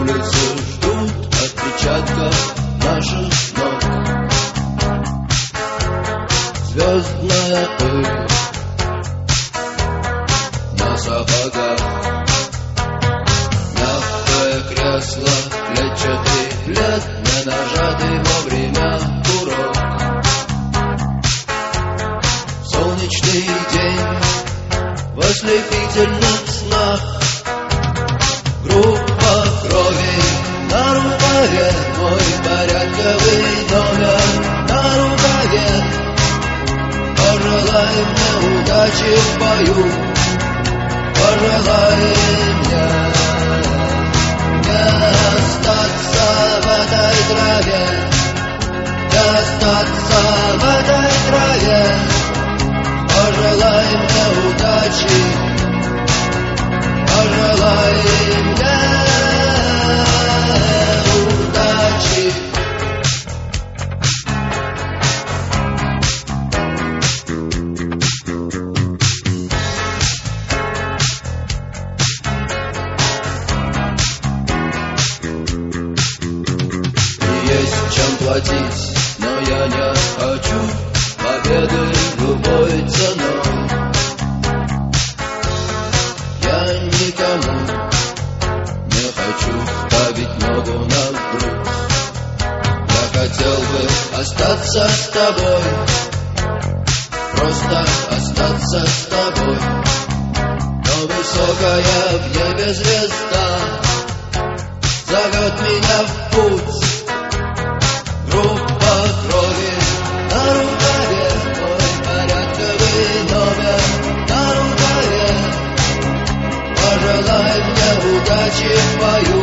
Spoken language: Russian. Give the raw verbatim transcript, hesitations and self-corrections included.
улицы ждут отпечатков наших ног. Звездная пыль на сапогах, мягкое кресло, клетчатый плед, не нажатый вовремя курок. Солнечный день в ослепительных снах, группа крови на рукаве, мой порядковый номер на рукаве. Пожелай мне удачи в бою, пожелай мне не остаться в этой траве, не остаться в этой траве. Пожелай мне удачи, пожелай мне удачи. Есть чем платить, но я не хочу победы любой ценой. Я никому не хочу ставить ногу на грудь. Я хотел бы остаться с тобой, просто остаться с тобой. Но высокая в небе звезда зовет меня в путь. Группа крови на рукаве, мой порядковый номер на рукаве. Пожелай мне удачи в бою,